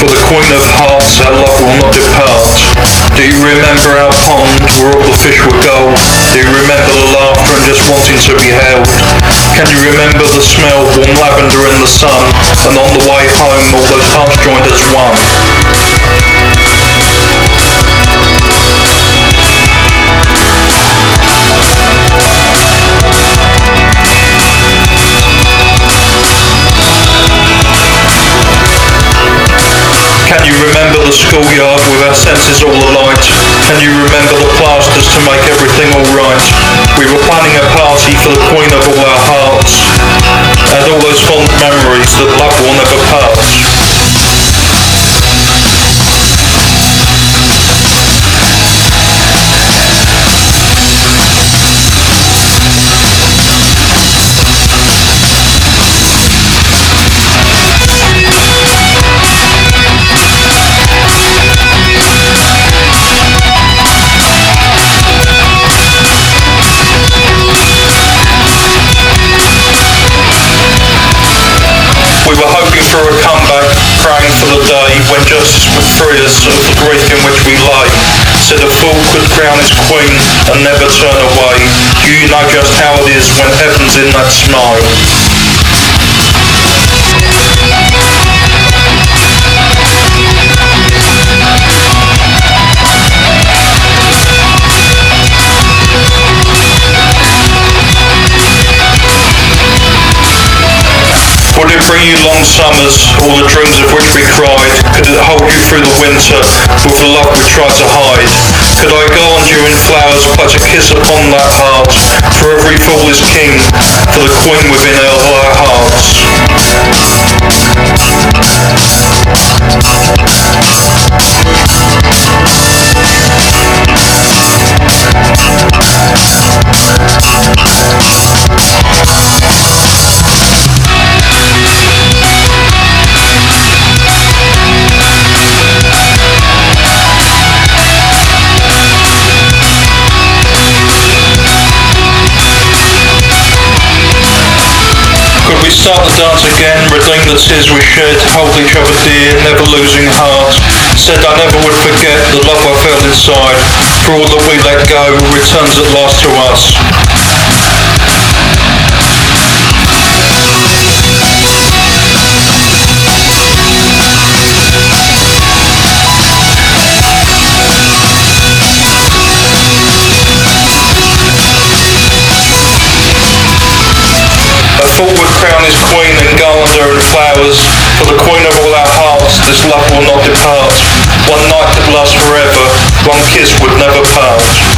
For the Queen of Hearts, our love will not depart. Do you remember our pond where all the fish were gold? Do you remember the laughter and just wanting to be held? Can you remember the smell, warm lavender in the sun? And on the way home, all those hearts joined as one. Can you remember the schoolyard with our senses all alight? Can you remember the plasters to make everything alright? We were planning a party for the Queen of all our hearts, and all those fond memories that love will never part. We were hoping for a comeback, praying for the day when justice would free us of the grief in which we lay. Said a fool could crown his queen and never turn away. Do you know just how it is when heaven's in that smile? Would it bring you long summers, all the dreams of which we cried? Could it hold you through the winter, with the love we tried to hide? Could I garland you in flowers, put a kiss upon that heart? For every fool is king, for the queen within all our hearts. We start the dance again, redeem the tears we shed, hold each other dear, never losing heart. Said I never would forget the love I felt inside, for all that we let go returns at last to us. A fool would crown his queen and garland her in flowers. For the Queen of all our hearts, this love will not depart. One night could last forever, one kiss would never part.